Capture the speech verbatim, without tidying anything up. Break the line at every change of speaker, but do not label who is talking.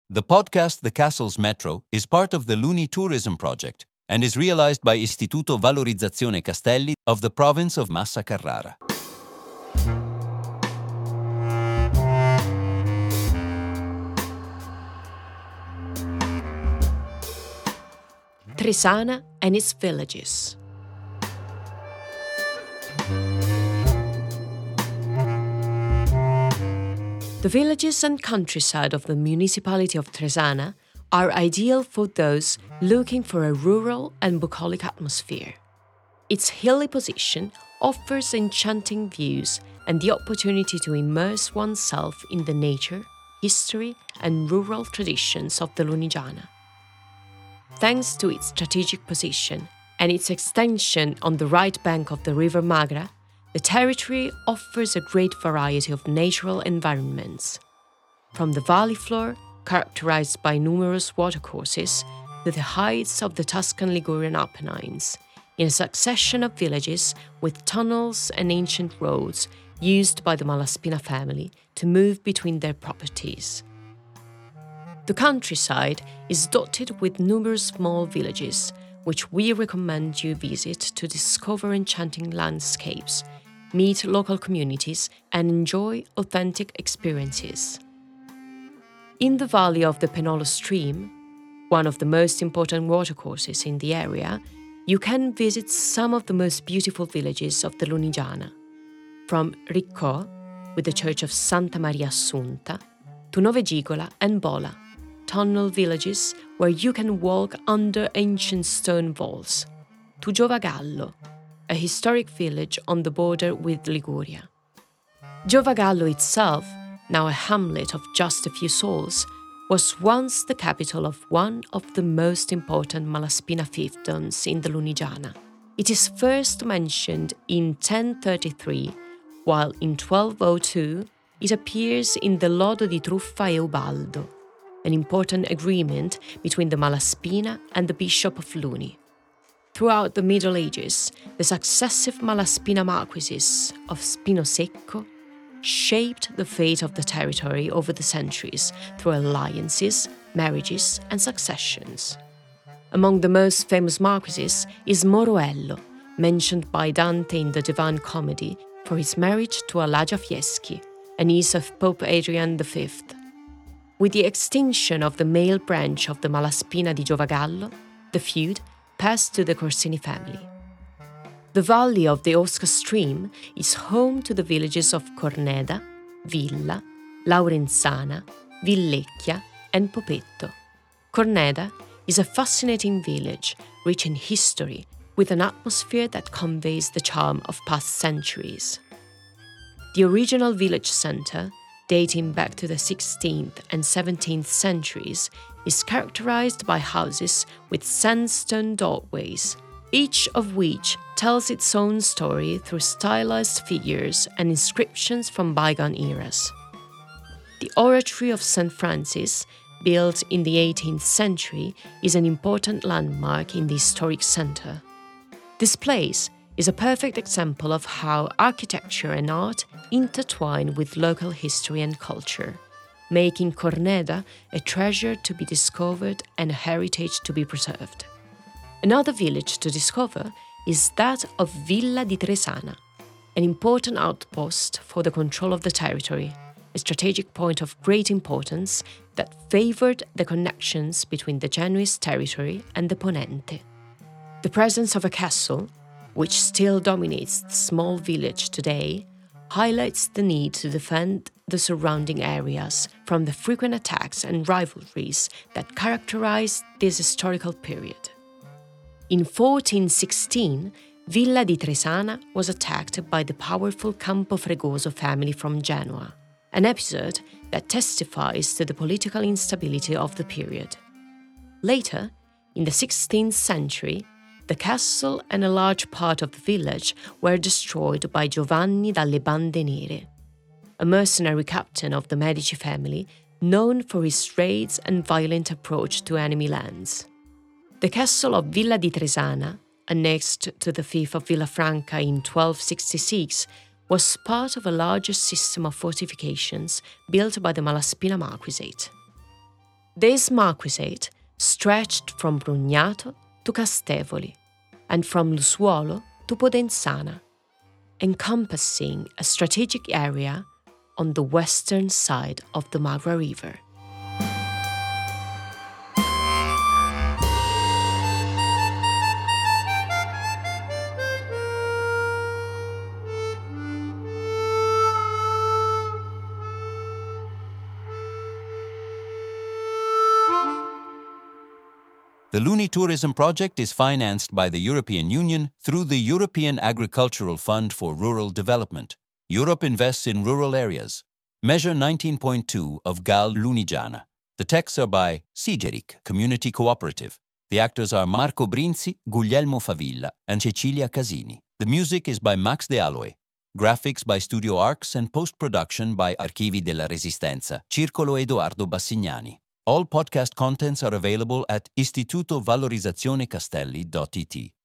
The podcast The Castles Metro is part of the Luni Tourism Project and is realized by Istituto Valorizzazione Castelli of the province of Massa Carrara.
Tresana and its villages. The villages and countryside of the municipality of Tresana are ideal for those looking for a rural and bucolic atmosphere. Its hilly position offers enchanting views and the opportunity to immerse oneself in the nature, history, and rural traditions of the Lunigiana. Thanks to its strategic position and its extension on the right bank of the river Magra, the territory offers a great variety of natural environments, from the valley floor, characterized by numerous watercourses, to the heights of the Tuscan Ligurian Apennines, in a succession of villages with tunnels and ancient roads used by the Malaspina family to move between their properties. The countryside is dotted with numerous small villages, which we recommend you visit to discover enchanting landscapes, meet local communities, and enjoy authentic experiences. In the valley of the Penolo stream, one of the most important watercourses in the area, you can visit some of the most beautiful villages of the Lunigiana, from Riccò, with the church of Santa Maria Assunta, to Novegigola and Bola, tunnel villages where you can walk under ancient stone walls, to Giovagallo, a historic village on the border with Liguria. Giovagallo itself, now a hamlet of just a few souls, was once the capital of one of the most important Malaspina fiefdoms in the Lunigiana. It is first mentioned in ten thirty-three, while in twelve oh two it appears in the Lodo di Truffa e Ubaldo, an important agreement between the Malaspina and the Bishop of Luni. Throughout the Middle Ages, the successive Malaspina marquises of Spino Secco shaped the fate of the territory over the centuries through alliances, marriages, and successions. Among the most famous marquises is Moroello, mentioned by Dante in the Divine Comedy for his marriage to Alagia Fieschi, a niece of Pope Adrian the Fifth. With the extinction of the male branch of the Malaspina di Giovagallo, the feud passed to the Corsini family. The valley of the Osca stream is home to the villages of Corneda, Villa, Laurenzana, Villecchia, and Popetto. Corneda is a fascinating village, rich in history, with an atmosphere that conveys the charm of past centuries. The original village centre, dating back to the sixteenth and seventeenth centuries, is characterized by houses with sandstone doorways, each of which tells its own story through stylized figures and inscriptions from bygone eras. The Oratory of Saint Francis, built in the eighteenth century, is an important landmark in the historic centre. This place is a perfect example of how architecture and art intertwine with local history and culture, making Corneda a treasure to be discovered and a heritage to be preserved. Another village to discover is that of Villa di Tresana, an important outpost for the control of the territory, a strategic point of great importance that favoured the connections between the Genoese territory and the Ponente. The presence of a castle, which still dominates the small village today, highlights the need to defend the surrounding areas from the frequent attacks and rivalries that characterized this historical period. In fourteen sixteen, Villa di Tresana was attacked by the powerful Campo Fregoso family from Genoa, an episode that testifies to the political instability of the period. Later, in the sixteenth century, the castle and a large part of the village were destroyed by Giovanni dalle Bande Nere, a mercenary captain of the Medici family known for his raids and violent approach to enemy lands. The castle of Villa di Tresana, annexed to the fief of Villafranca in twelve sixty-six, was part of a larger system of fortifications built by the Malaspina Marquisate. This marquisate stretched from Brugnato to Castevoli and from Lussuolo to Podenzana, encompassing a strategic area on the western side of the Magra River.
The Luni Tourism Project is financed by the European Union through the European Agricultural Fund for Rural Development. Europe invests in rural areas. Measure nineteen point two of Gal Lunigiana. The texts are by Sigeric Community Cooperative. The actors are Marco Brinzi, Guglielmo Favilla, and Cecilia Casini. The music is by Max De Aloe. Graphics by Studio Arcs and post-production by Archivi della Resistenza, Circolo Edoardo Bassignani. All podcast contents are available at istituto valorizzazione castelli dot it.